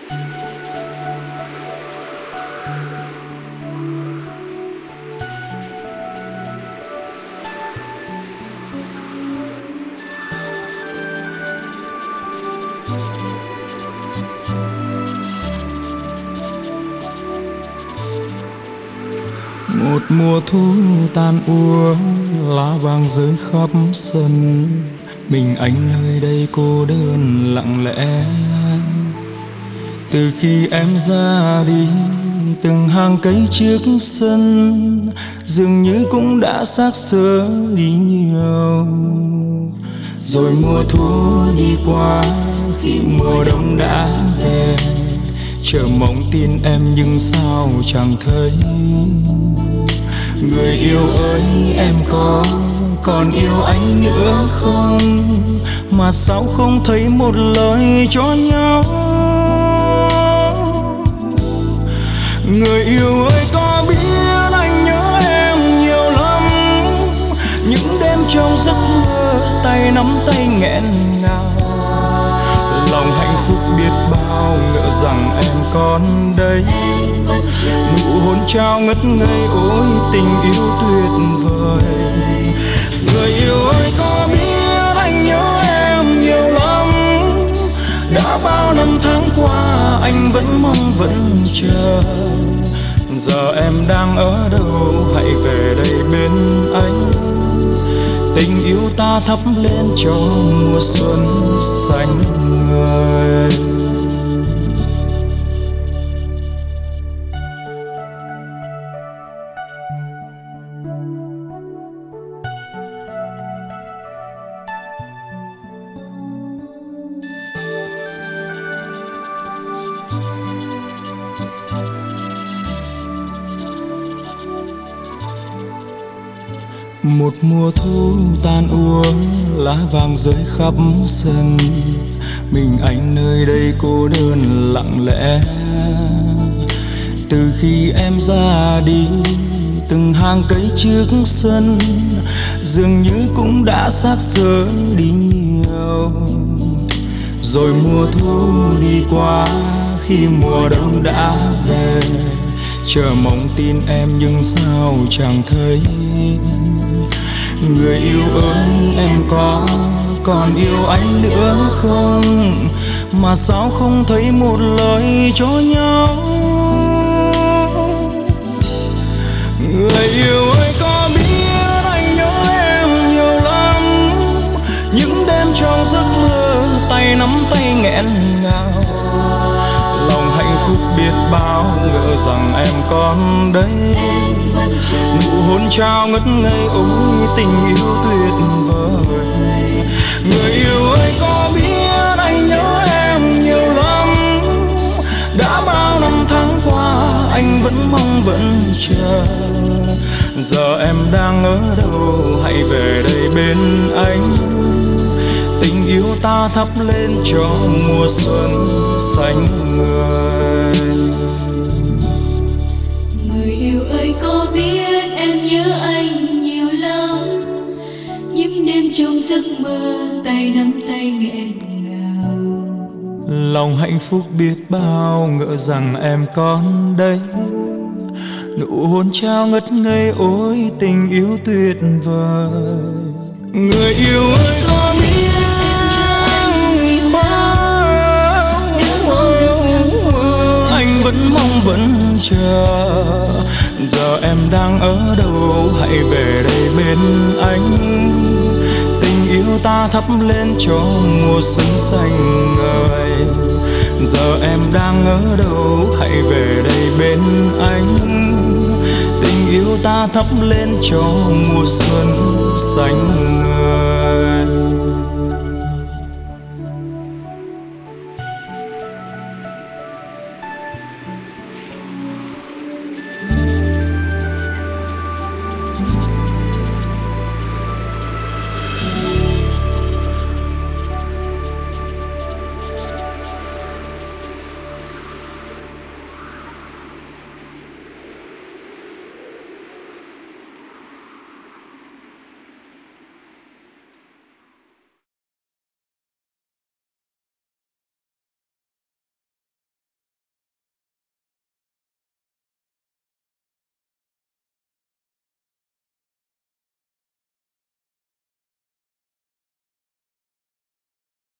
Một mùa thu tan úa, lá vàng rơi khắp sân. Mình anh nơi đây cô đơn lặng lẽ. Từ khi em ra đi, từng hàng cây trước sân dường như cũng đã xác xơ đi nhiều. Rồi mùa thu đi qua, khi mùa đông đã về, chờ mong tin em nhưng sao chẳng thấy. Người yêu ơi, em có còn yêu anh nữa không? Mà sao không thấy một lời cho nhau? Người yêu ơi, có biết anh nhớ em nhiều lắm. Những đêm trong giấc mơ, tay nắm tay nghẹn ngào. Lòng hạnh phúc biết bao, ngỡ rằng em còn đây. Nụ hôn trao ngất ngây, ôi tình yêu tuyệt vời. Người yêu ơi, có biết anh nhớ em nhiều lắm. Đã bao năm tháng qua, anh vẫn mong vẫn chờ. Giờ em đang ở đâu, hãy về đây bên anh. Tình yêu ta thắp lên cho mùa xuân xanh ngời. Một mùa thu tan úa, lá vàng rơi khắp sân. Mình anh nơi đây cô đơn lặng lẽ. Từ khi em ra đi, từng hàng cây trước sân dường như cũng đã xác xơ đi nhiều. Rồi mùa thu đi qua, khi mùa đông đã về, chờ mong tin em nhưng sao chẳng thấy. Người yêu ơi, em có còn yêu anh nữa không? Mà sao không thấy một lời cho nhau? Người yêu ơi, có biết anh nhớ em nhiều lắm. Những đêm trong giấc mơ, tay nắm tay nghẹn ngào. Lòng hạnh phúc biết bao, ngỡ rằng em còn đây. Nụ hôn trao ngất ngây, ôi tình yêu tuyệt vời. Người yêu ơi, có biết anh nhớ em nhiều lắm. Đã bao năm tháng qua, anh vẫn mong vẫn chờ. Giờ em đang ở đâu, hãy về đây bên anh. Tình yêu ta thắp lên cho mùa xuân xanh ngời. Người yêu ơi, có biết em nhớ anh nhiều lắm. Những đêm trong giấc mơ, tay nắm tay nghẹn ngào. Lòng hạnh phúc biết bao, ngỡ rằng em còn đây. Nụ hôn trao ngất ngây, ôi tình yêu tuyệt vời. Người yêu ơi, có biết anh vẫn mong vẫn chờ. Giờ em đang ở đâu, hãy về đây bên anh. Tình yêu ta thắp lên cho mùa xuân xanh ngời. Giờ em đang ở đâu, hãy về đây bên anh. Tình yêu ta thắp lên cho mùa xuân xanh ngời.